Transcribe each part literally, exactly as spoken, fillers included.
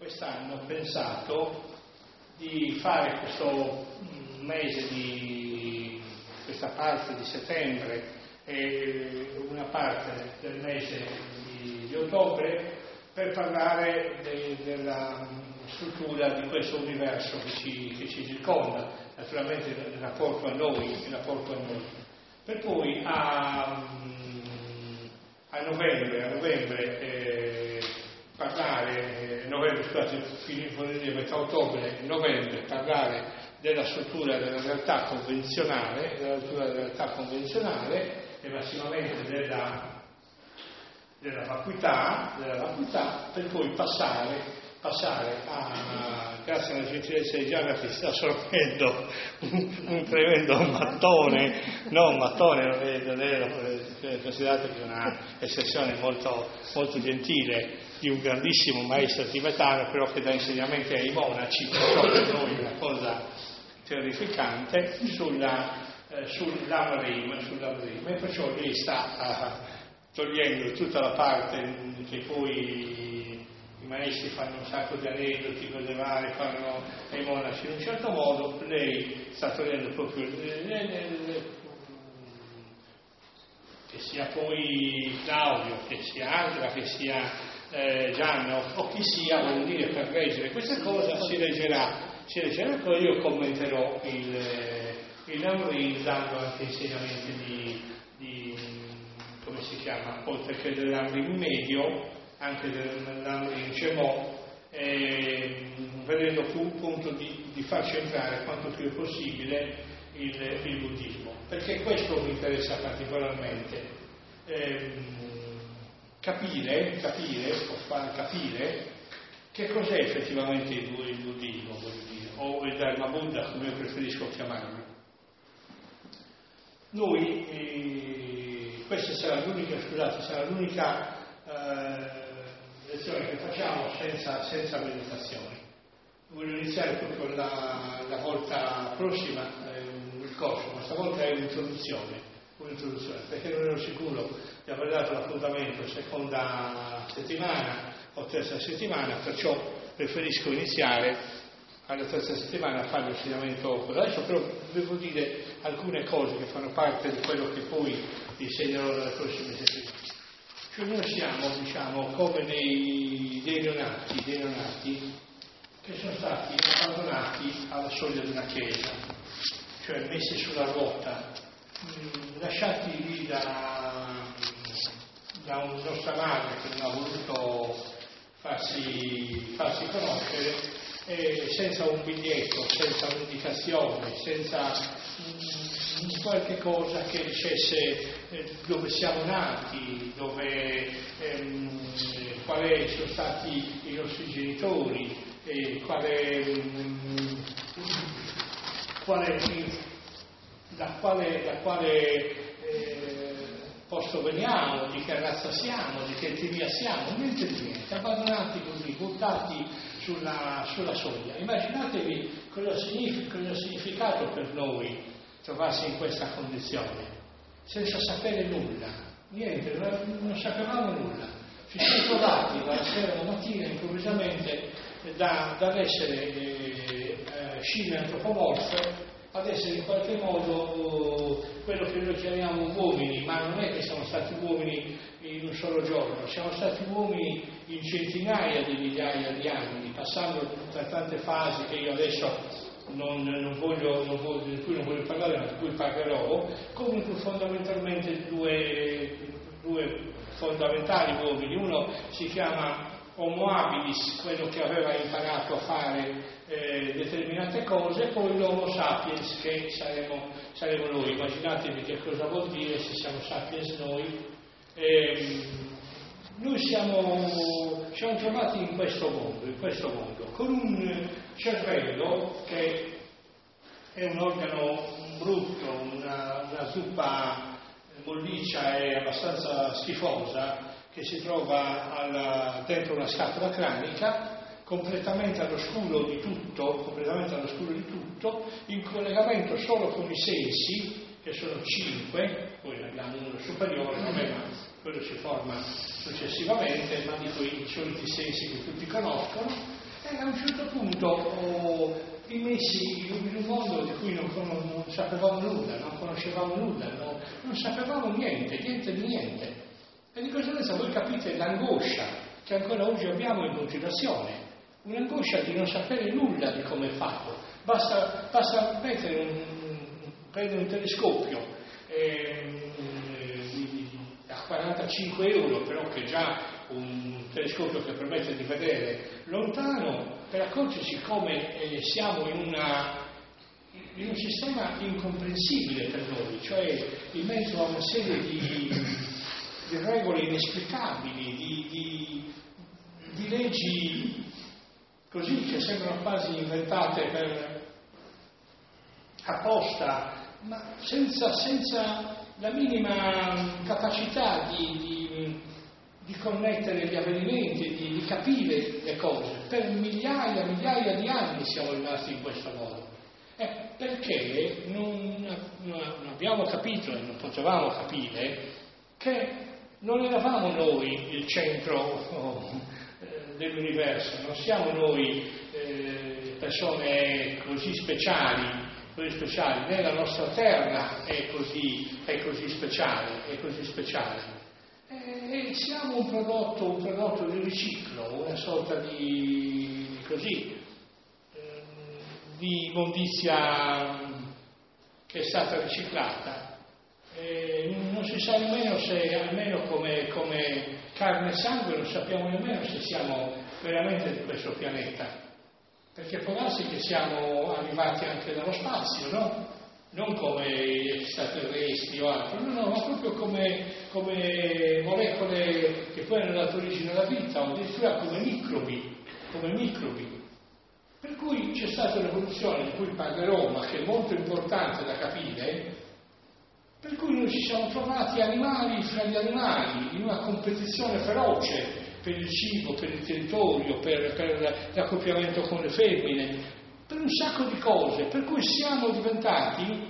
quest'anno ho pensato di fare questo mese di questa parte di settembre e una parte del mese di, di ottobre per parlare de, della struttura di questo universo che ci, che ci circonda, naturalmente in rapporto a noi, in rapporto a noi. Per poi a, a novembre, a novembre eh, parlare, eh, novembre, scusate, voglio dire, metà ottobre, novembre, parlare della struttura della realtà convenzionale, della struttura della realtà convenzionale e massimamente della, della vacuità, della vacuità, per poi passare, passare a, grazie alla gentilezza di Gianna che sta sorprendendo un, un tremendo mattone, no un mattone, non è, non è considerato che è una espressione molto, molto gentile di un grandissimo maestro tibetano, però che dà insegnamenti ai monaci, perciò per noi è una cosa terrificante, sulla, eh, sull'Amrim, sull'Amrim, e perciò lei sta uh, togliendo tutta la parte che poi i maestri fanno un sacco di aneddoti, cose varie, fanno ai monaci in un certo modo, lei sta togliendo proprio le, le, le, che sia poi Claudio, che sia Andrea, che sia eh, Gianna o chi sia, voglio dire, per leggere questa cosa si leggerà, si leggerà poi io commenterò il, il Amrim dando anche insegnamenti di, di come si chiama, oltre che dell'Amrim medio, anche dell'Amrim Cemò, eh, vedendo appunto di, di far centrare quanto più è possibile il, il buddismo, perché questo mi interessa particolarmente, eh, capire, capire, o far capire che cos'è effettivamente il, il buddismo, voglio dire, o il Dharma Buddha, come io preferisco chiamarlo. Noi, eh, questa sarà l'unica, scusate, sarà l'unica eh, lezione che facciamo senza, senza meditazione. Voglio iniziare proprio la, la volta prossima eh, il corso, ma stavolta è un'introduzione, un'introduzione, perché non ero sicuro di aver dato l'appuntamento seconda settimana o terza settimana, perciò preferisco iniziare alla terza settimana a fare l'insegnamento. Adesso però devo dire alcune cose che fanno parte di quello che poi insegnerò nelle prossime settimane. Cioè noi siamo, diciamo, come dei, dei neonati, dei neonati che sono stati abbandonati alla soglia di una chiesa, cioè messi sulla ruota, mh, lasciati lì da, da un nostra madre che non ha voluto farsi, farsi conoscere, e senza un biglietto, senza un'indicazione, senza mh, qualche cosa che dicesse eh, dove siamo nati, dove, ehm, quali sono stati i nostri genitori, e quale, mh, quale, da quale, da quale eh, posto veniamo, di che razza siamo, di che etnia siamo, niente di niente, abbandonati così, buttati sulla, sulla soglia. Immaginatevi cosa significa, cosa ha significato per noi trovarsi in questa condizione, senza sapere nulla, niente, non, non sapevamo nulla. Ci siamo trovati dalla sera alla mattina improvvisamente da, dall'essere eh, eh, scimmie antropomorfe ad essere in qualche modo uh, quello che noi chiamiamo uomini, ma non è che siamo stati uomini in un solo giorno, siamo stati uomini in centinaia di migliaia di anni, passando da tante fasi che io adesso non, non voglio, non voglio, di cui non voglio parlare, ma di cui parlerò. Comunque fondamentalmente due, due fondamentali uomini. Uno si chiama Homo habilis, quello che aveva imparato a fare eh, determinate cose, e poi l'Homo sapiens, che saremo, saremo noi. Immaginatevi che cosa vuol dire se siamo sapiens noi. Eh, noi siamo, siamo trovati in questo mondo, in questo mondo, con un cervello che è un organo brutto, una, una zuppa molliccia e abbastanza schifosa, che si trova alla, dentro una scatola cranica, completamente all'oscuro di tutto, completamente all'oscuro di tutto, in collegamento solo con i sensi, che sono cinque, poi ne abbiamo uno superiore, vabbè, ma quello si forma successivamente, ma dico i soliti sensi che tutti conoscono, appunto oh, immessi in un mondo di cui non, non, non sapevamo nulla, non conoscevamo nulla, non, non sapevamo niente, niente di niente. E di conseguenza voi capite l'angoscia che ancora oggi abbiamo in continuazione, un'angoscia di non sapere nulla di come è fatto. Basta, basta mettere un, prendere un telescopio eh, a quarantacinque euro, però che è già un telescopio che permette di vedere lontano, per accorgersi come eh, siamo in, una, in un sistema incomprensibile per noi, cioè in mezzo a una serie di, di regole inesplicabili, di, di, di leggi così che sembrano quasi inventate per apposta, ma senza, senza la minima capacità di, di, di connettere gli avvenimenti, di, di capire le cose. Per migliaia e migliaia di anni siamo rimasti in questo modo. Eh, perché non, non abbiamo capito e non potevamo capire che non eravamo noi il centro oh, eh, dell'universo, non siamo noi eh, persone così speciali, così speciali, né la nostra terra è così, è così speciale, è così speciale. E siamo un prodotto, un prodotto di riciclo, una sorta di così, eh, di immondizia che è stata riciclata. E non si sa nemmeno se, almeno come, come carne e sangue, non sappiamo nemmeno se siamo veramente di questo pianeta. Perché può darsi che siamo arrivati anche dallo spazio, no? Non come extraterrestri o altro, no, no, ma proprio come, come molecole che poi hanno dato origine alla vita, o addirittura come microbi, come microbi. Per cui c'è stata un'evoluzione di cui parlerò, ma che è molto importante da capire, per cui noi ci siamo trovati animali fra gli animali, in una competizione feroce per il cibo, per il territorio, per, per l'accoppiamento con le femmine, per un sacco di cose, per cui siamo diventati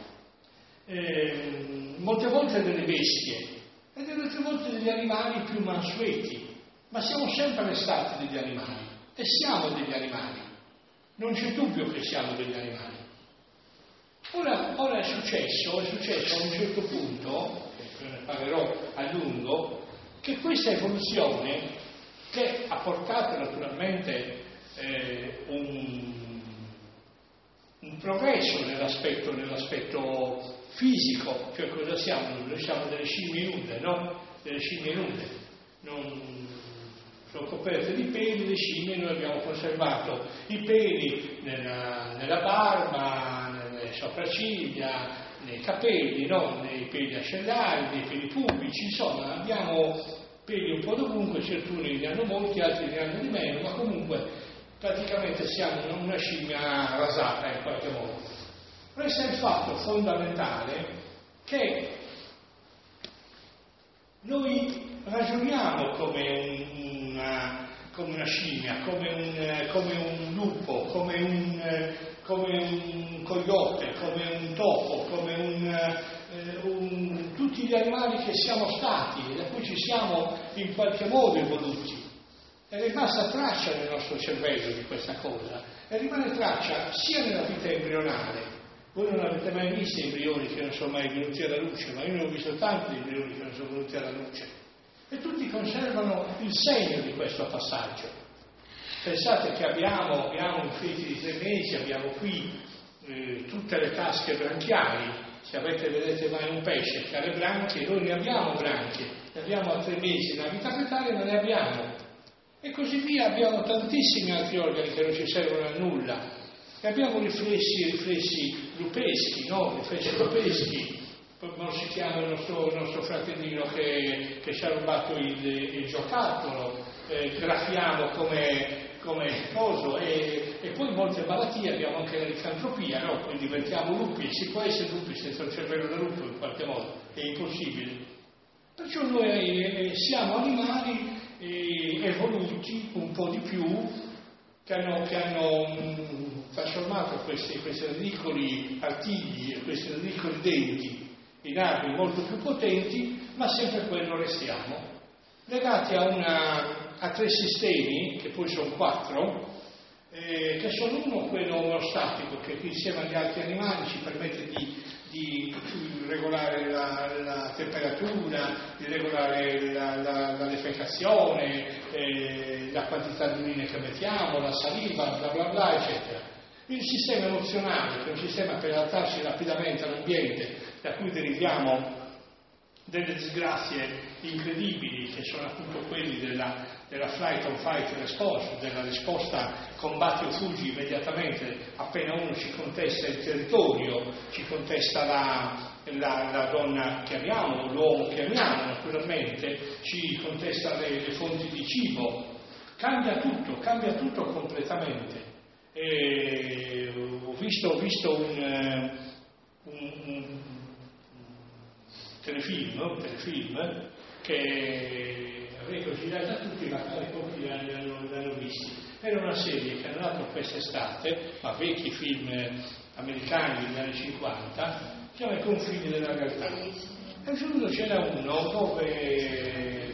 eh, molte volte delle bestie e delle altre volte degli animali più mansueti, ma siamo sempre stati degli animali e siamo degli animali, non c'è dubbio che siamo degli animali. Ora, ora è successo, è successo a un certo punto, e ne parlerò a lungo, che questa evoluzione, che ha portato naturalmente eh, un un progresso nell'aspetto, nell'aspetto fisico, cioè cosa siamo? Noi siamo delle scimmie nude, no? Delle scimmie nude, non sono coperte di peli, le scimmie, noi abbiamo conservato i peli nella, nella barba, nelle sopracciglia, nei capelli, no? Nei peli ascellari, nei peli pubici, insomma abbiamo peli un po' dovunque, certuni ne hanno molti, altri ne hanno di meno, ma comunque praticamente siamo una scimmia rasata in qualche modo. Questo è il fatto fondamentale che noi ragioniamo come, un, una, come una scimmia, come un, come un lupo, come un, come un coyote, come un topo, come un, eh, un, tutti gli animali che siamo stati e da cui ci siamo in qualche modo evoluti. È rimasta traccia nel nostro cervello di questa cosa, e rimane traccia sia nella vita embrionale. Voi non avete mai visto embrioni che non sono mai venuti alla luce, ma io ne ho visto tanti embrioni che non sono venuti alla luce. E tutti conservano il segno di questo passaggio. Pensate che abbiamo, abbiamo un feti di tre mesi, abbiamo qui eh, tutte le tasche branchiali. Se avete, vedete mai un pesce che ha le branchie, noi ne abbiamo branchie, ne abbiamo a tre mesi, nella vita fetale non ne abbiamo. E così via, abbiamo tantissimi altri organi che non ci servono a nulla. E abbiamo riflessi, riflessi lupeschi, no? Riflessi lupeschi. Non si chiama il nostro, il nostro fratellino che, che ci ha rubato il, il giocattolo, eh, grafiamo come, come coso, e, e poi molte malattie, abbiamo anche la licantropia, no? Quindi diventiamo lupi, si può essere lupi senza un cervello da lupo in qualche modo, è impossibile. Perciò noi eh, siamo animali evoluti un po' di più, che hanno, che hanno mh, trasformato questi, questi radicoli artigli e questi radicoli denti in armi molto più potenti, ma sempre quello restiamo, legati a, una, a tre sistemi, che poi sono quattro, eh, che sono uno quello omeostatico, che insieme agli altri animali ci permette di, di regolare la, la temperatura, di regolare la, la, la defecazione, eh, la quantità di urine che mettiamo, la saliva, bla bla bla, eccetera. Il sistema emozionale, che è un sistema per adattarsi rapidamente all'ambiente, da cui deriviamo delle disgrazie incredibili, che sono appunto quelli della, della flight or fight response, della risposta combatti o fuggi immediatamente appena uno ci contesta il territorio, ci contesta la, la, la donna che amiamo, l'uomo che amiamo naturalmente, ci contesta le, le fonti di cibo. Cambia tutto, cambia tutto completamente. E ho visto, ho visto un, un, un telefilm, un telefilm che avrei consigliato a tutti, ma poi pochi l'hanno, l'hanno visti. Era una serie che hanno dato quest'estate, ma vecchi film americani degli anni cinquanta, si chiama I confini della realtà. E a un certo punto c'era uno dove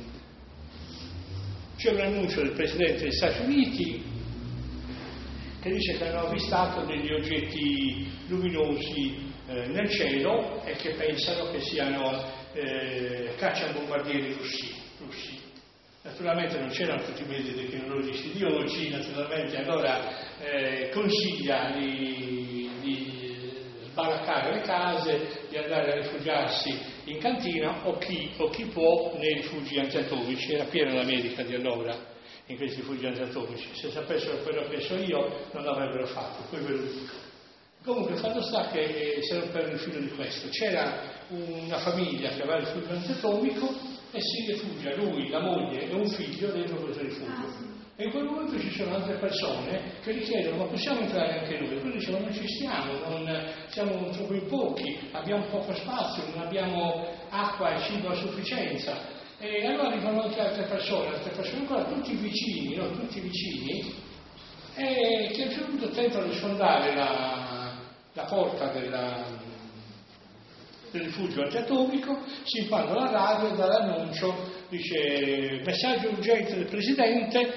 c'è un annuncio del Presidente degli Stati Uniti che dice che hanno avvistato degli oggetti luminosi eh, nel cielo e che pensano che siano eh, cacciabombardieri russi, russi. Naturalmente non c'erano tutti i mezzi tecnologici di oggi, naturalmente allora eh, consiglia di, di sbaraccare le case, di andare a rifugiarsi in cantina o chi, o chi può nei rifugi antiatomici. Era piena l'America di allora in questi rifugi antiatomici. Se sapessero quello che so io non l'avrebbero fatto, poi ve lo dico. Comunque fatto sta che eh, se non perdo il filo di questo, c'era una famiglia che aveva il rifugio antiatomico e si rifugia lui, la moglie e un figlio dentro questo rifugio. E in quel momento ci sono altre persone che gli chiedono: ma possiamo entrare anche noi? E quelli dicono: non ci stiamo, non, siamo troppo in pochi, abbiamo poco spazio, non abbiamo acqua e cibo a sufficienza. E allora arrivano anche altre persone, altre persone ancora, tutti vicini, no? Tutti vicini, e che a un certo punto tentano di sondare la, la porta della, del rifugio antiatomico, si impanda la radio e dà l'annuncio, dice: messaggio urgente del Presidente,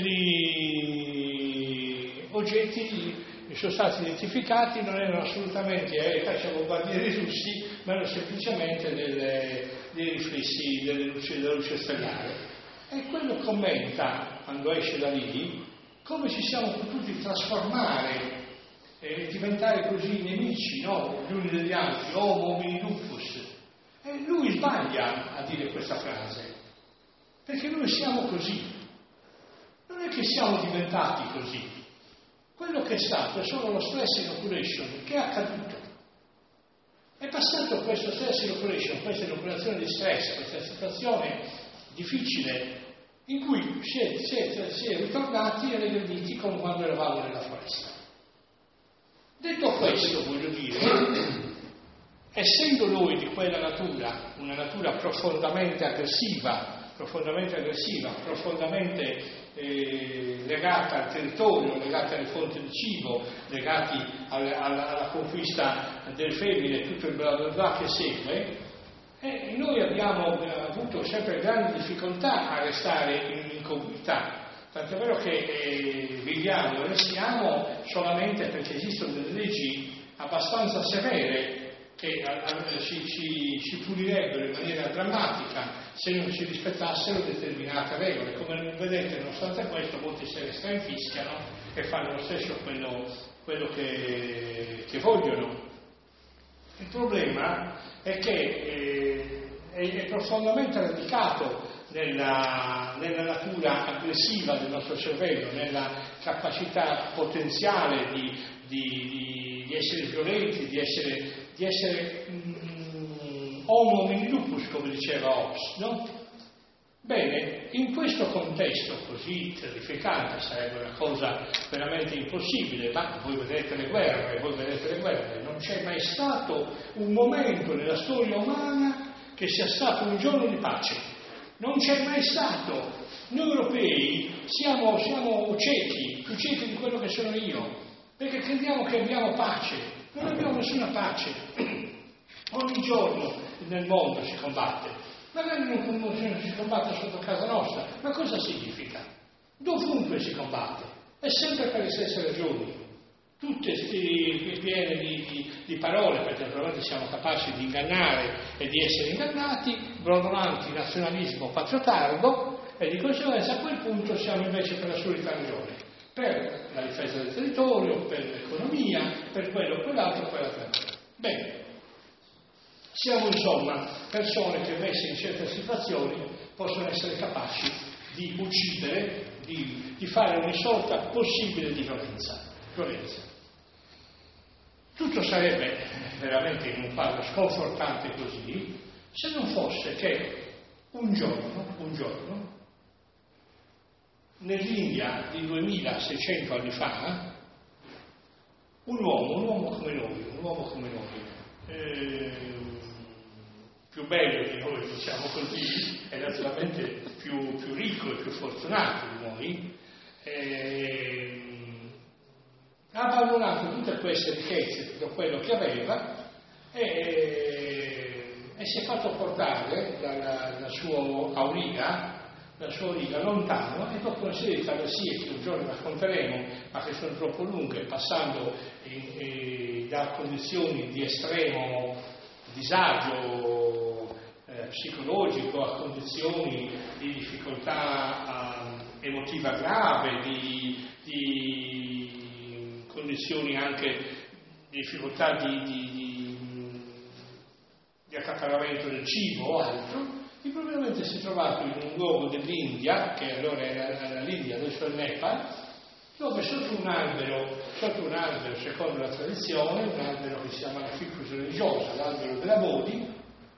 quelli oggetti sono stati identificati, non erano assolutamente eh, cacciabombardieri russi, ma erano semplicemente delle, dei riflessi delle luci, della luce stellare. E quello commenta, quando esce da lì, come ci siamo potuti trasformare e diventare così nemici, no? Gli uni degli altri, homo homini lupus. E lui sbaglia a dire questa frase, perché noi siamo così. Non è che siamo diventati così. Quello che è stato è solo lo stress inoculation. Che è accaduto? È passato questo stress inoculation, questa inoculazione di stress, questa situazione difficile in cui si è, si è, si è ritornati e regrediti come quando eravamo nella foresta. Detto questo, voglio dire, essendo noi di quella natura, una natura profondamente aggressiva, profondamente aggressiva, profondamente eh, legata al territorio, legata alle fonti di cibo, legati alla, alla, alla conquista delle femmine, tutto il bla bla bla che segue, eh, noi abbiamo avuto sempre grandi difficoltà a restare in incongruità. Tant'è vero che eh, viviamo e restiamo solamente perché esistono delle leggi abbastanza severe che a, a, ci, ci, ci punirebbero in maniera drammatica se non si rispettassero determinate regole. Come vedete, nonostante questo, molti se ne stranfischiano e fanno lo stesso quello, quello che, che vogliono. Il problema è che eh, è, è profondamente radicato Nella, nella natura aggressiva del nostro cervello, nella capacità potenziale di, di, di, di essere violenti, di essere, di essere um, homo homini lupus, come diceva Hobbes, no? Bene, in questo contesto così terrificante, sarebbe una cosa veramente impossibile, ma voi vedete le guerre, voi vedete le guerre, non c'è mai stato un momento nella storia umana che sia stato un giorno di pace. Non c'è mai stato. Noi europei siamo, siamo ciechi, più ciechi di quello che sono io, perché crediamo che abbiamo pace. Non abbiamo nessuna pace. Ogni giorno nel mondo si combatte. Magari non si combatte sotto casa nostra, ma cosa significa? Dovunque si combatte. è sempre per le stesse ragioni, tutte piene di, di, di parole, perché naturalmente siamo capaci di ingannare e di essere ingannati, brodolanti nazionalismo patriottardo, e di conseguenza a quel punto siamo invece per la solita ragione, per la difesa del territorio, per l'economia, per quello o quell'altro, quell'altra cosa. Bene, siamo insomma persone che messe in certe situazioni possono essere capaci di uccidere, di, di fare ogni sorta possibile di violenza. violenza. Tutto sarebbe veramente in un quadro sconfortante così, se non fosse che un giorno, un giorno, nell'India di duemilaseicento anni fa, un uomo, un uomo come noi, un uomo come noi, eh, più bello di noi, diciamo così, e naturalmente più, più ricco e più fortunato di noi, eh, ha abbandonato tutte queste ricchezze, tutto quello che aveva, e, e si è fatto portare dalla, dal suo auriga, dalla sua auriga lontano, e dopo una serie di travessie che un giorno racconteremo, ma che sono troppo lunghe, passando in, in, da condizioni di estremo disagio eh, psicologico a condizioni di difficoltà eh, emotiva grave, di, di condizioni anche di difficoltà di, di, di, di accaparramento del cibo o altro, improvvisamente si è trovato in un luogo dell'India, che allora era l'India, adesso è il Nepal, dove sotto un albero, sotto un albero secondo la tradizione, un albero che si chiama la ficus religiosa, l'albero della Bodhi,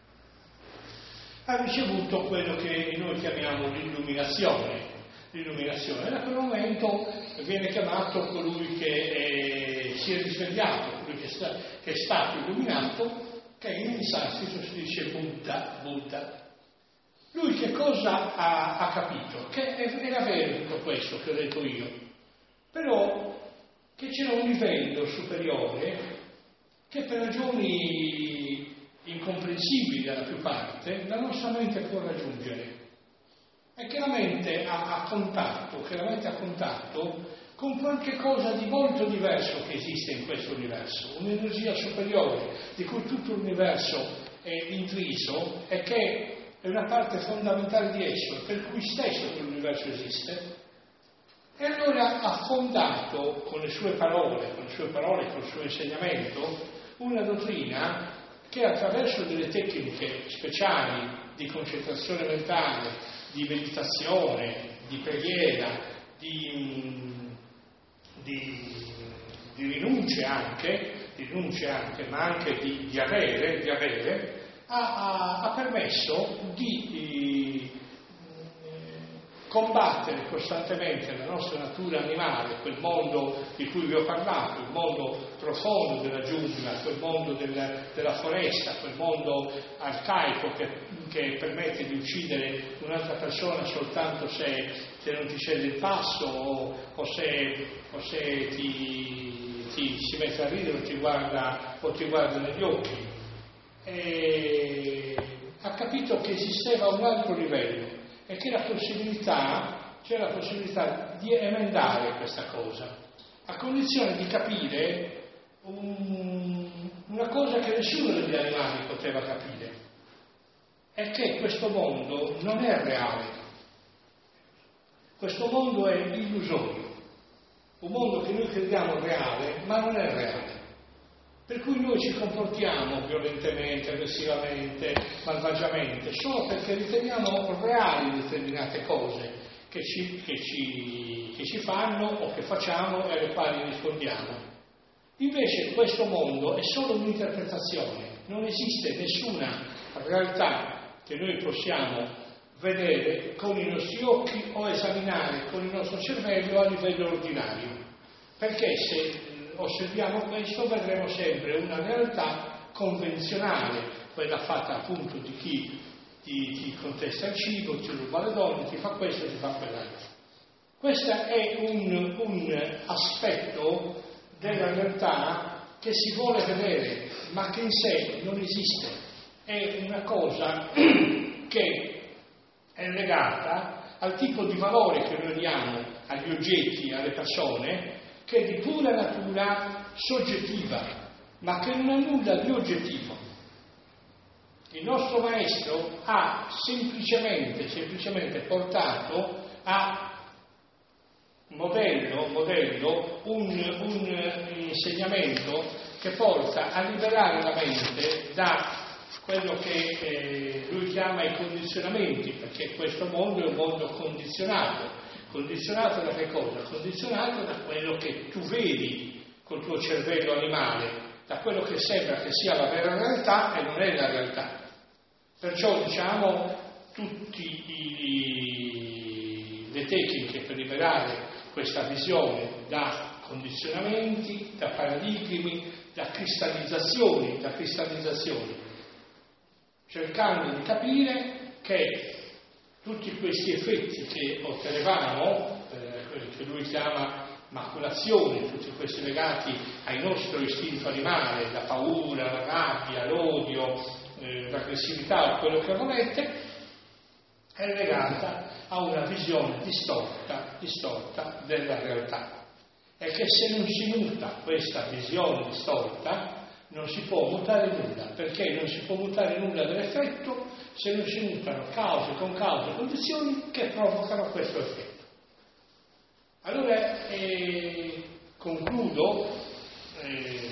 ha ricevuto quello che noi chiamiamo l'illuminazione. L'illuminazione, da quel momento viene chiamato colui che è, si è risvegliato, colui che, sta, che è stato illuminato, che in sanscrito si dice Buddha, Buddha. Lui che cosa ha, ha capito? Che era vero tutto questo che ho detto io, però che c'era un livello superiore che per ragioni incomprensibili alla più parte la nostra mente può raggiungere. E che la mente ha, ha contatto, che la mente ha contatto con qualche cosa di molto diverso che esiste in questo universo, un'energia superiore di cui tutto l'universo è intriso e che è una parte fondamentale di esso, per cui stesso l'universo esiste. E allora ha fondato con le sue parole, con le sue parole, con il suo insegnamento, una dottrina che attraverso delle tecniche speciali di concentrazione mentale, di meditazione, di preghiera, di, di, di rinunce anche, di rinunce anche, ma anche di, di avere, di avere ha, ha, ha permesso di eh, combattere costantemente la nostra natura animale, quel mondo di cui vi ho parlato, il mondo profondo della giungla, quel mondo della, della foresta, quel mondo arcaico che, che permette di uccidere un'altra persona soltanto se, se non ti cede il passo o, o se, o se ti, ti si mette a ridere o ti guarda, o ti guarda negli occhi. E ha capito che esisteva un altro livello e che la possibilità, c'è la possibilità di emendare questa cosa, a condizione di capire un, una cosa che nessuno degli animali poteva capire, è che questo mondo non è reale, questo mondo è illusorio, un mondo che noi crediamo reale, ma non è reale. Per cui noi ci comportiamo violentemente, aggressivamente, malvagiamente, solo perché riteniamo reali determinate cose che ci, che, ci, che ci fanno o che facciamo e alle quali rispondiamo. Invece questo mondo è solo un'interpretazione, non esiste nessuna realtà che noi possiamo vedere con i nostri occhi o esaminare con il nostro cervello a livello ordinario, perché se osserviamo questo vedremo sempre una realtà convenzionale, quella fatta appunto di chi ti, ti contesta il cibo, ti ruba le donne, ti fa questo, ti fa quell'altro. Questo è un, un aspetto della realtà che si vuole vedere, ma che in sé non esiste. È una cosa che è legata al tipo di valore che noi diamo agli oggetti, alle persone, che è di pura natura soggettiva, ma che non ha nulla di oggettivo. Il nostro maestro ha semplicemente, semplicemente portato a modello, modello un, un insegnamento che porta a liberare la mente da quello che eh, lui chiama i condizionamenti, perché questo mondo è un mondo condizionato. Condizionato da che cosa? Condizionato da quello che tu vedi col tuo cervello animale, da quello che sembra che sia la vera realtà e non è la realtà. Perciò diciamo tutte le tecniche per liberare questa visione da condizionamenti, da paradigmi, da cristallizzazioni, da cristallizzazioni, cercando di capire che tutti questi effetti che ottenevamo, eh, quelli che lui chiama maculazioni, tutti questi legati ai nostri istinto animale, la paura, la rabbia, l'odio, eh, l'aggressività o quello che volete, è legata a una visione distorta, distorta della realtà. E che se non si muta questa visione distorta, non si può mutare nulla, perché non si può mutare nulla dell'effetto se non si mutano cause con cause e condizioni che provocano questo effetto. Allora, eh, concludo, eh,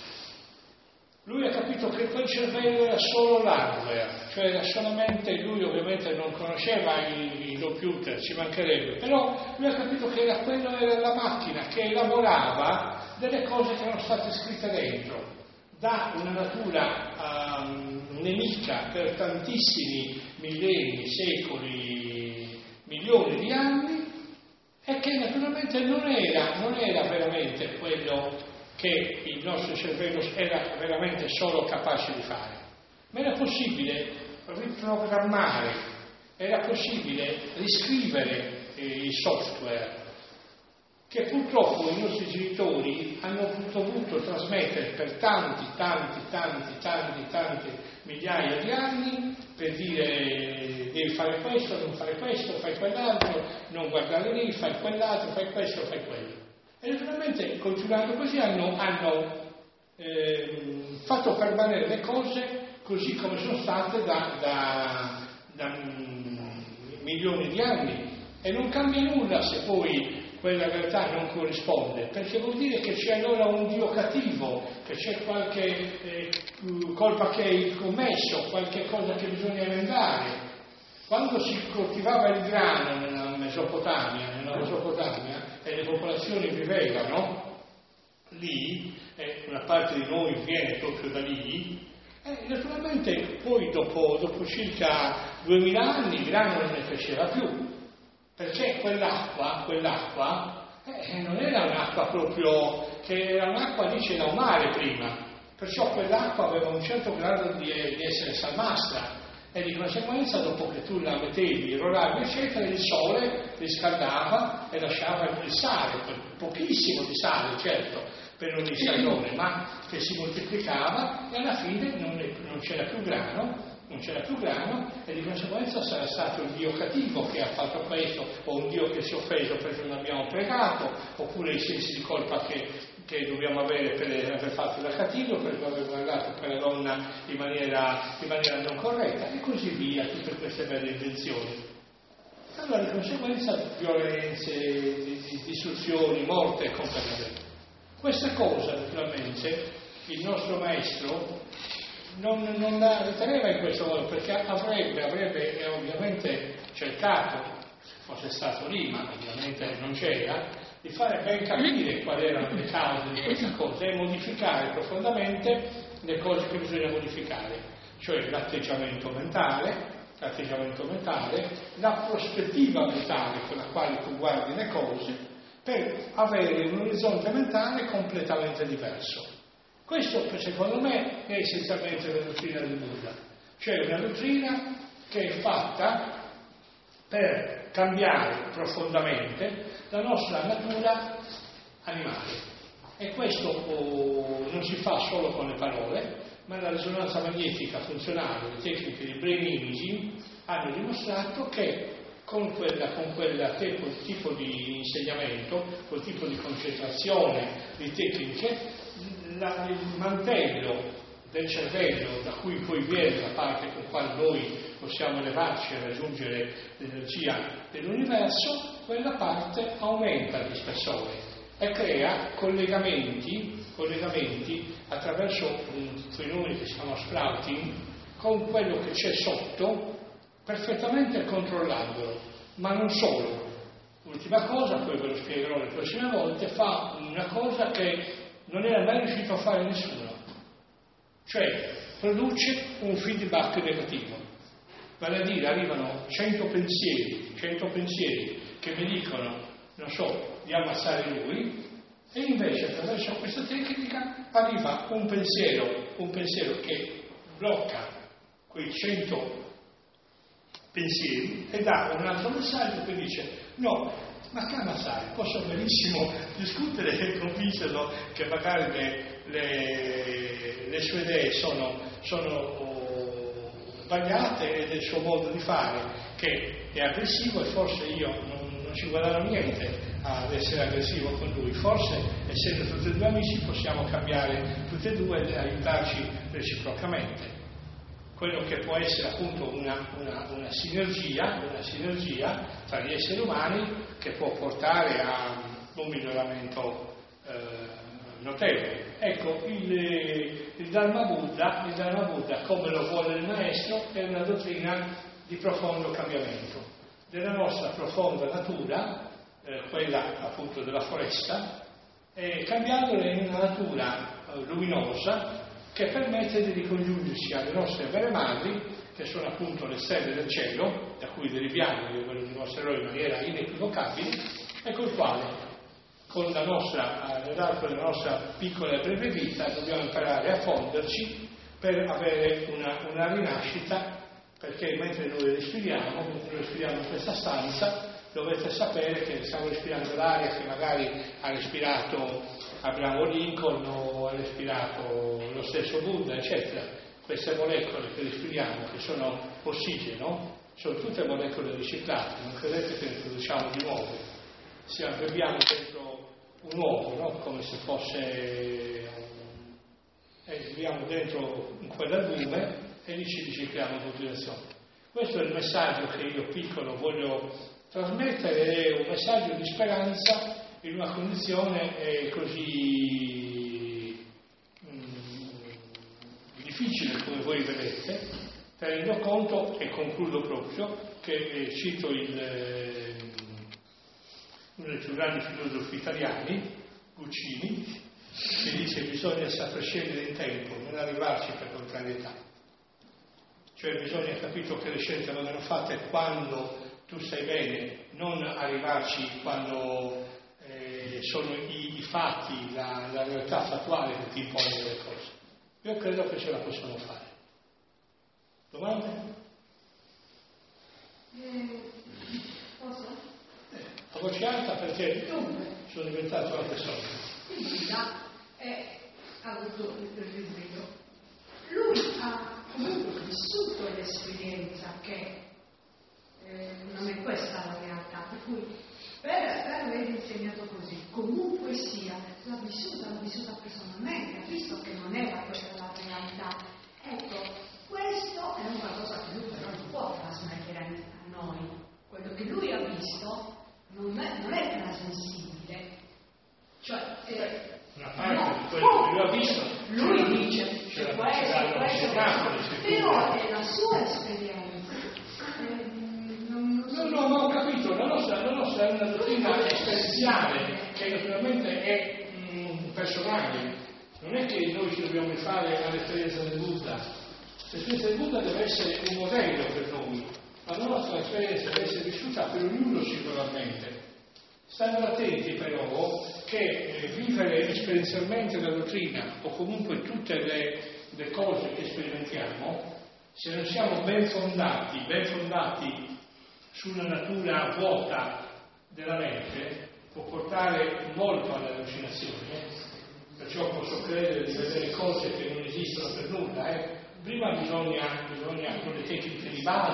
lui ha capito che quel cervello era solo l'hardware, cioè era solamente, lui ovviamente non conosceva i, i computer, ci mancherebbe, però lui ha capito che era quello, era la macchina che elaborava delle cose che erano state scritte dentro, da una natura um, nemica per tantissimi millenni, secoli, milioni di anni, e che naturalmente non era, non era veramente quello che il nostro cervello era veramente solo capace di fare, ma era possibile riprogrammare, era possibile riscrivere eh, il software che purtroppo i nostri genitori hanno dovuto trasmettere per tanti, tanti, tanti, tanti, tanti migliaia di anni, per dire devi fare questo, non fare questo, fai quell'altro, non guardare lì, fai quell'altro, fai questo, fai quello. E naturalmente, continuando così, hanno, hanno eh, fatto permanere le cose così come sono state da, da, da mm, milioni di anni. E non cambia nulla se poi quella realtà non corrisponde, perché vuol dire che c'è allora un Dio cattivo, che c'è qualche eh, colpa che hai commesso, qualche cosa che bisogna emendare. Quando si coltivava il grano nella Mesopotamia, nella Mesopotamia, e le popolazioni vivevano lì, e una parte di noi viene proprio da lì, e naturalmente poi dopo, dopo circa duemila anni il grano non ne cresceva più, perché quell'acqua, quell'acqua eh, non era un'acqua proprio, che era un'acqua, lì c'era un mare prima, perciò quell'acqua aveva un certo grado di, di essere salmastra, e di conseguenza dopo che tu la mettevi, rollavi eccetera, il sole riscaldava e lasciava il sale, pochissimo di sale certo per ogni stagione, ma che si moltiplicava e alla fine non, è, non c'era più grano, non c'era più grano e di conseguenza sarà stato il Dio cattivo che ha fatto questo, o un Dio che si è offeso perché non abbiamo pregato, oppure i sensi di colpa che, che dobbiamo avere per aver fatto da cattivo, per aver guardato per la donna in maniera, in maniera non corretta, e così via, tutte queste belle intenzioni. Allora di conseguenza violenze, distruzioni, morte e compagnia bella. Questa cosa naturalmente il nostro maestro Non, non la riteneva in questo modo, perché avrebbe, avrebbe eh, ovviamente cercato, se fosse stato lì, ma ovviamente non c'era, di fare ben capire quali erano le cause di questa cosa e modificare profondamente le cose che bisogna modificare, cioè l'atteggiamento mentale, l'atteggiamento mentale, la prospettiva mentale con la quale tu guardi le cose, per avere un orizzonte mentale completamente diverso. Questo, secondo me, è essenzialmente la dottrina del Buddha, cioè una dottrina che è fatta per cambiare profondamente la nostra natura animale. E questo oh, non si fa solo con le parole, ma la risonanza magnetica funzionale, le tecniche di brain imaging hanno dimostrato che con, quella, con quel tipo, tipo di insegnamento, quel tipo di concentrazione, di tecniche, la, il mantello del cervello da cui poi viene la parte con la quale noi possiamo elevarci e raggiungere l'energia dell'universo, quella parte aumenta di spessore e crea collegamenti, collegamenti attraverso un fenomeno che si chiama sprouting con quello che c'è sotto, perfettamente controllandolo, ma non solo. L'ultima cosa, poi ve lo spiegherò le prossime volte, fa una cosa che non era mai riuscito a fare nessuno, cioè produce un feedback negativo. Vale a dire, arrivano cento pensieri, cento pensieri che mi dicono, non so, di ammazzare lui, e invece attraverso questa tecnica arriva un pensiero, un pensiero che blocca quei cento pensieri e dà un altro messaggio che dice no, ma che ammazzare? Posso benissimo discutere e convincerlo che magari le, le, le sue idee sono, sono sbagliate e del suo modo di fare che è aggressivo e forse io non, non ci guadagno niente ad essere aggressivo con lui, forse essendo tutti e due amici possiamo cambiare tutti e due e aiutarci reciprocamente. Quello che può essere appunto una, una, una sinergia, una sinergia tra gli esseri umani che può portare a un miglioramento eh, notevole. Ecco, il, il Dharma Buddha, il Dharma Buddha, come lo vuole il maestro, è una dottrina di profondo cambiamento della nostra profonda natura, eh, quella appunto della foresta, e cambiandola in una natura eh, luminosa che permette di ricongiungersi alle nostre vere madri, che sono appunto le stelle del cielo, da cui deriviamo, io ve lo dimostrerò in maniera inequivocabile, e col quale, con la nostra, nell'arco della nostra piccola e breve vita, dobbiamo imparare a fonderci per avere una, una rinascita, perché mentre noi respiriamo, mentre noi respiriamo in questa stanza, dovete sapere che stiamo respirando l'aria che magari ha respirato Abramo Lincoln o ha respirato lo stesso Buddha, eccetera. Queste molecole che respiriamo, che sono ossigeno, sono tutte molecole riciclate, non credete che ne produciamo di nuove. Se beviamo dentro un uovo, no? Come se fosse e beviamo dentro in quell'albume e lì ci ricicliamo in continuazione. Questo è il messaggio che io piccolo voglio trasmettere, è un messaggio di speranza in una condizione eh, così mh, difficile come voi vedete, tenendo conto, e concludo proprio, che eh, cito il, eh, uno dei più grandi filosofi italiani, Guccini, che dice che bisogna saper scegliere in tempo, non arrivarci per contrarietà. Cioè bisogna, capito, che le scelte vanno fatte quando tu stai bene, non arrivarci quando eh, sono i, i fatti, la, la realtà fattuale che ti impone delle cose. Io credo che ce la possiamo fare. Domande? Eh, posso? Eh, a voce alta perché Dunque, sono diventato anche sordo. il Buddha è, ha avuto il risveglio. Lui ha comunque vissuto l'esperienza che eh, non è questa la realtà, per cui per, per aver insegnato così, comunque sia, l'ha vissuta, l'ha vissuta personalmente, ha visto che non era questa la realtà. Ecco, questo è un qualcosa che lui però non può trasmettere a noi. Quello che lui ha visto non è, non è trasmissibile. Cioè, eh, una parte no, di quello che lui ha visto, lui dice c'è che la questo, questo, questo, però è la sua esperienza. Eh, non, non No, no, ma ho capito, la nostra, la nostra è una dottrina esperienziale, che naturalmente è mh, personale. Non è che noi ci dobbiamo rifare all'esperienza del Buddha. L'esperienza del Buddha deve essere un modello per noi, ma la nostra esperienza deve essere vissuta per ognuno singolarmente. Stando attenti però che eh, vivere esperienzialmente la dottrina, o comunque tutte le, le cose che sperimentiamo, se non siamo ben fondati, ben fondati sulla natura vuota della mente, può portare molto all'allucinazione. Perciò posso credere di vedere cose che non esistono per nulla. Eh. Prima bisogna, bisogna, con le tecniche di base,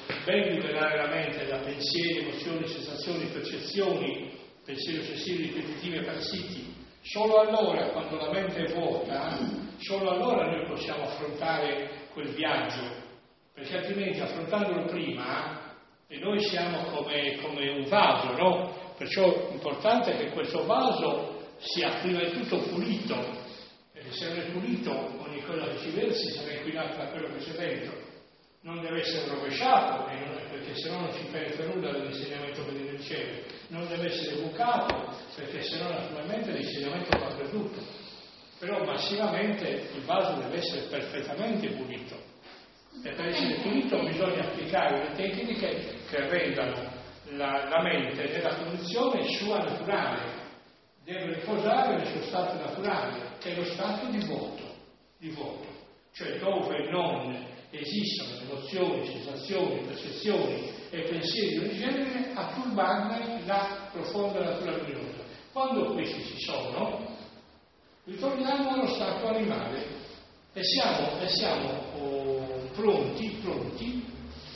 ben liberare la mente da pensieri, emozioni, sensazioni, percezioni, pensieri ossessivi, ripetitivi e parassiti, solo allora, quando la mente è vuota, solo allora noi possiamo affrontare quel viaggio, perché altrimenti affrontandolo prima, e noi siamo come, come un vaso, no? Perciò è importante che questo vaso sia prima di tutto pulito, perché se non è pulito ogni cosa che ci versi sarà inquinata da quello che c'è dentro. Non deve essere rovesciato, perché sennò non ci penetra nulla dell'insegnamento che deve ricevere. Non deve essere bucato, perché sennò naturalmente l'insegnamento va perduto. Però massivamente il vaso deve essere perfettamente pulito. E per essere pulito bisogna applicare le tecniche che rendano la, la mente nella condizione sua naturale. Deve riposare nel suo stato naturale, che è lo stato di vuoto, di vuoto, cioè dove non esistono emozioni, sensazioni, percezioni e pensieri di ogni genere a turbarne la profonda natura luminosa. Quando questi ci sono, ritorniamo allo stato animale e siamo, e siamo oh, pronti, pronti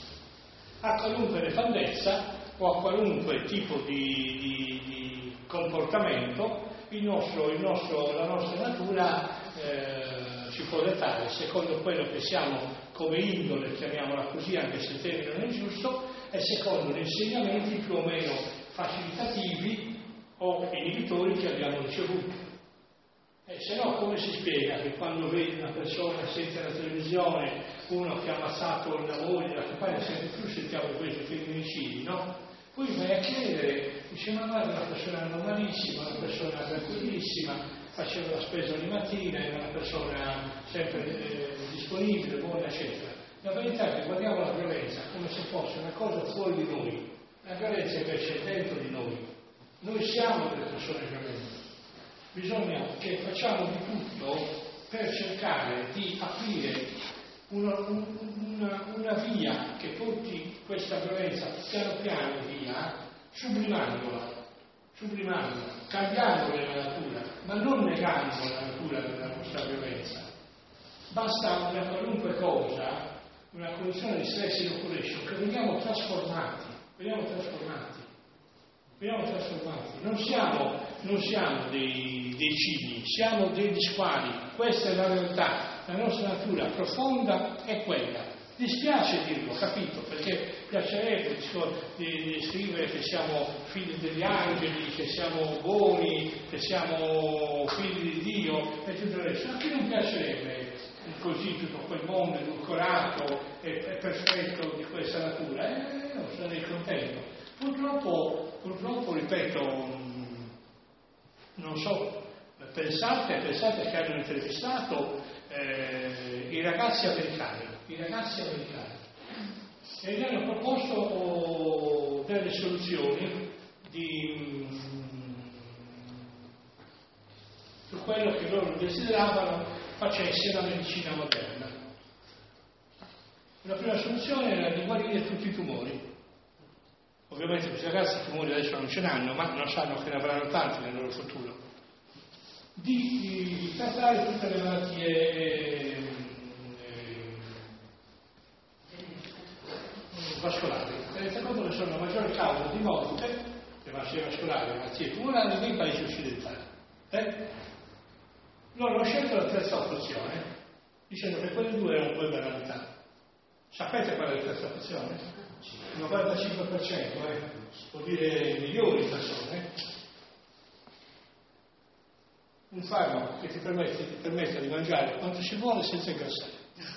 a qualunque nefandezza o a qualunque tipo di, di, di comportamento il nostro, il nostro, la nostra natura eh, ci può dettare secondo quello che siamo come indole, chiamiamola così, anche se il termine non è giusto, e secondo gli insegnamenti più o meno facilitativi o inibitori che abbiamo ricevuto. E se no, come si spiega che quando vedi una persona, sente la televisione, uno che ha ammazzato la moglie, la compagna, sempre più sentiamo questi femminicidi, no? Poi vai a chiedere, dice, ma guarda, una persona normalissima, una persona tranquillissima, faceva la spesa ogni mattina, era una persona sempre eh, disponibile, buona, eccetera. La verità è che guardiamo la violenza come se fosse una cosa fuori di noi. La violenza invece è dentro di noi. Noi siamo delle persone violente. Bisogna che facciamo di tutto per cercare di aprire una, una, una via che porti questa violenza piano piano via, sublimandola, sublimandola, cambiandola la natura, ma non negando la natura della nostra violenza. Basta una qualunque cosa, una condizione di stress inoculation, che veniamo trasformati, veniamo trasformati, veniamo trasformati. Non siamo, non siamo dei, dei cigni, siamo degli squali. Questa è la realtà. La nostra natura profonda è quella. Dispiace dirlo, capito? Perché piacerebbe di, di scrivere che siamo figli degli angeli, che siamo buoni, che siamo figli di Dio e tutto il resto. A chi non piacerebbe così tutto quel mondo edulcorato e, e perfetto di questa natura? Eh, non sarei contento. Purtroppo, purtroppo, ripeto, non so, pensate, pensate che hanno intervistato eh, i ragazzi americani, i ragazzi americani, e gli hanno proposto oh, delle soluzioni di, su quello che loro desideravano facesse la medicina moderna. La prima soluzione era di guarire tutti i tumori. Ovviamente questi ragazzi i tumori adesso non ce l'hanno, ma non sanno che ne avranno tanti nel loro futuro. Di, di trattare tutte le malattie eh, vascolari. Tenete conto che sono la maggiore causa di morte le malattie vascolari, le malattie tumorali nei paesi occidentali. Eh? Loro hanno scelto la terza opzione, dicendo che quelle due erano due banalità. Sapete qual è la terza opzione? Il novantacinque per cento, eh? Vuol dire milioni di persone. Un farmaco che ti permette, ti permette di mangiare quanto si vuole senza ingrassare.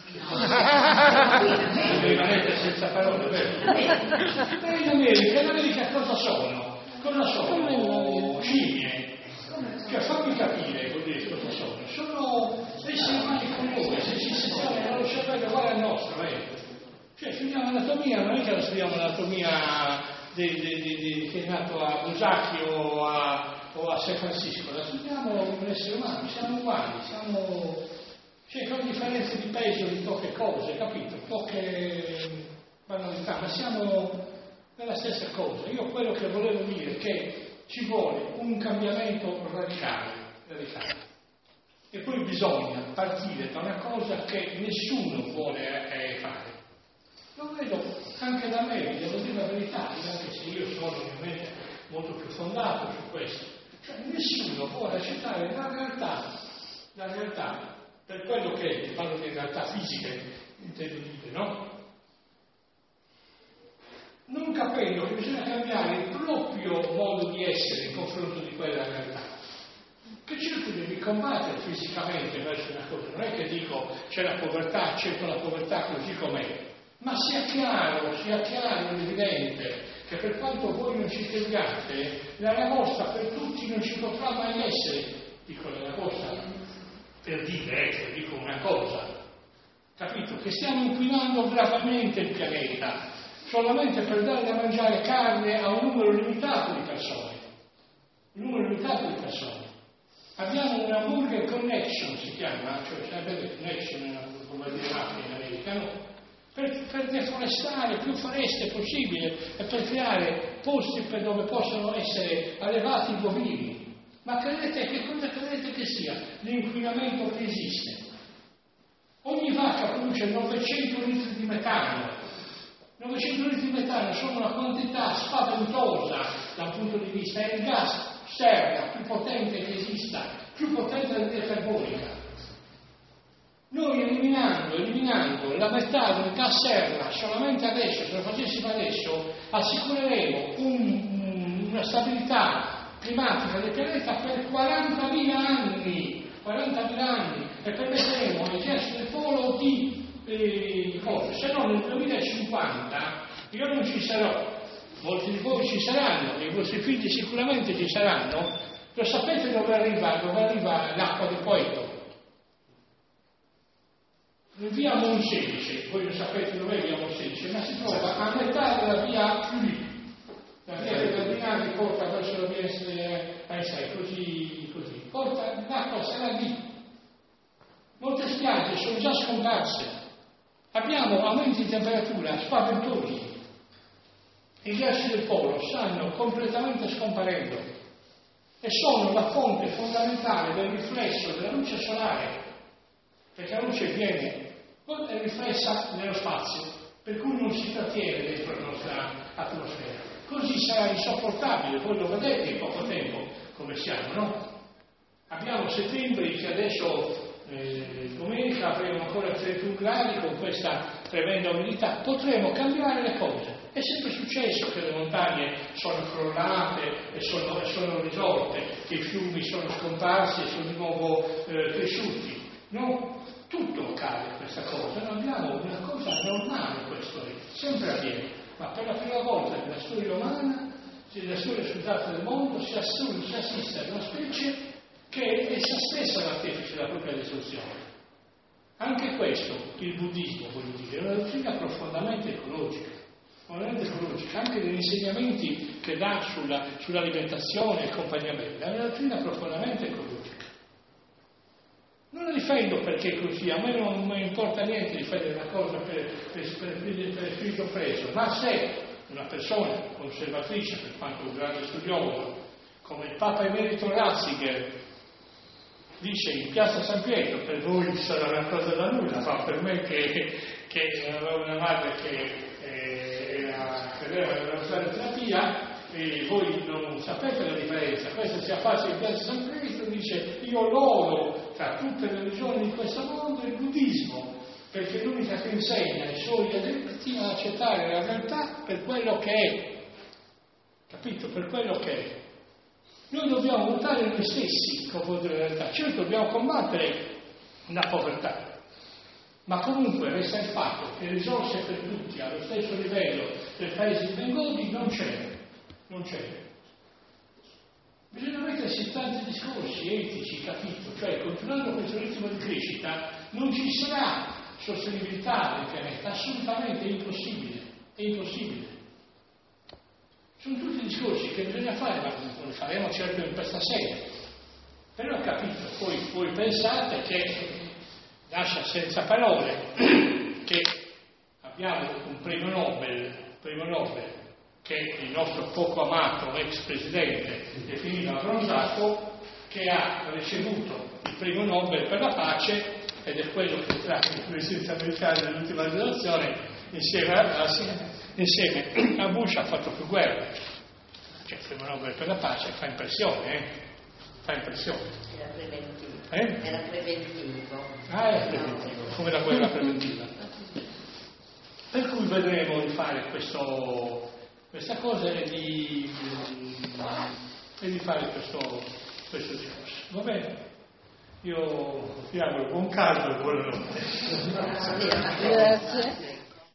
Devi rimanere senza parole, vero? E in America, in America cosa sono? Cosa sono? Scimmie. Cioè fammi capire vuol dire cosa sono. Sono esseri umani come noi, se ci sentiamo il loro cervello uguale al nostro, eh? Cioè studiamo anatomia, non è che studiamo l'anatomia di, di, di, di, che è nato a Busacchi o a o a San Francisco, la studiamo come esseri umani, siamo uguali, siamo, cioè con differenze di peso di poche cose, capito? Poche banalità, ma siamo nella stessa cosa. Io quello che volevo dire è che ci vuole un cambiamento radicale, radicale. E poi bisogna partire da una cosa che nessuno vuole eh, fare. Lo vedo anche da me, devo dire la verità, anche se io sono ovviamente molto più fondato su questo. Cioè nessuno vuole accettare la realtà, la realtà, per quello che è, parlo di realtà fisiche, intendo dire, no? Non capendo che bisogna cambiare il proprio modo di essere in confronto di quella realtà. Che cerco di combattere fisicamente verso una cosa, non è che dico c'è la povertà, accetto la povertà così com'è, ma sia chiaro, sia chiaro ed evidente che per quanto voi non ci crediate, la ragosta per tutti non ci potrà mai essere. Dico la ragosta per dire, ecco, dico una cosa, capito? Che stiamo inquinando gravemente il pianeta, solamente per dare da mangiare carne a un numero limitato di persone, un numero limitato di persone. Abbiamo una burger connection, si chiama, cioè sapete connection, come dire mafia in America, no? Per, per deforestare più foreste possibile e per creare posti per dove possono essere allevati i bovini. Ma credete che cosa credete che sia l'inquinamento che esiste? Ogni vacca produce novecento litri di metano. novecento litri di metano sono una quantità spaventosa dal punto di vista, è il gas serra più potente che esista, più potente dell'anidride carbonica. Noi eliminando, eliminando la metà del gas serra solamente adesso, se lo facessimo adesso, assicureremo un, un, una stabilità climatica del pianeta per quarantamila anni, quarantamila anni, e permetteremo all'esercito del polo di eh, cose. Se no nel duemilacinquanta io non ci sarò, molti di voi ci saranno, e i vostri figli sicuramente ci saranno. Lo sapete dove arriva, dove arriva l'acqua del Poeto? In via Monselice, voi lo sapete dov'è via Monselice, ma si trova a metà della via Giulì. La via dei Cardinali porta verso la via Einstein, così, così. Porta l'acqua, sarà lì. Molte spiagge sono già scomparse. Abbiamo aumenti di temperatura spaventosi. I ghiacci del polo stanno completamente scomparendo e sono la fonte fondamentale del riflesso della luce solare, perché la luce viene è riflessa nello spazio, per cui non si trattiene dentro la nostra atmosfera. Così sarà insopportabile, voi lo vedete in poco tempo come siamo, no? Abbiamo settembre che adesso eh, domenica avremo ancora trentuno gradi con questa tremenda umidità, potremo cambiare le cose. È sempre successo che le montagne sono crollate e sono, e sono risolte, che i fiumi sono scomparsi e sono di nuovo eh, cresciuti, no? Tutto accade questa cosa, noi abbiamo una cosa normale questo, sempre avviene, ma per la prima volta nella storia umana, nella storia scusate del mondo, si, assume, si assiste ad una specie che è essa stessa l'artefice della propria distruzione. Anche questo, il buddismo, voglio dire, è una dottrina profondamente ecologica, profondamente ecologica, anche degli insegnamenti che dà sulla, sull'alimentazione e compagnia bella, è una dottrina profondamente ecologica. Non la difendo perché è così, a me non mi importa niente difendere una cosa per, per, per, per il figlio preso, ma se una persona conservatrice, per quanto un grande studioso, come il Papa Emerito Ratzinger, dice in Piazza San Pietro, per voi sarà una cosa da nulla, ma per me che, che avevo una madre che eh, era, credeva nella radioterapia, e voi non sapete la differenza, questo si affaccia in Piazza San Pietro, dice io lodo tra tutte le religioni di questo mondo il buddismo, perché è l'unica che insegna ai suoi adepti ad accettare la realtà per quello che è, capito? Per quello che è. Noi dobbiamo votare noi stessi contro la realtà, certo dobbiamo combattere la povertà, ma comunque resta il fatto che risorse per tutti allo stesso livello del paese bengodi non c'è. Non c'è. Bisogna mettersi tanti discorsi etici, capito? Cioè, continuando questo ritmo di crescita, non ci sarà sostenibilità del pianeta, assolutamente è impossibile, è impossibile. Sono tutti discorsi che bisogna fare, ma non li faremo certo in questa sede. Però, capito, poi, voi pensate che, lascia senza parole, che abbiamo un premio Nobel, premio Nobel, che il nostro poco amato ex presidente definiva abbronzato, che ha ricevuto il premio Nobel per la pace, ed è quello che tratta il presidente americano nell'ultima generazione, insieme a, insieme a Bush ha fatto più guerre, cioè le manovre per la pace, fa impressione, eh? Fa impressione. Era preventivo. Eh? Era preventivo. Ah, era preventivo, come la guerra preventiva. Per cui vedremo di fare questo, questa cosa e di, e di fare questo, questo discorso. Va bene? Io ti auguro buon caldo e buonanotte. Grazie.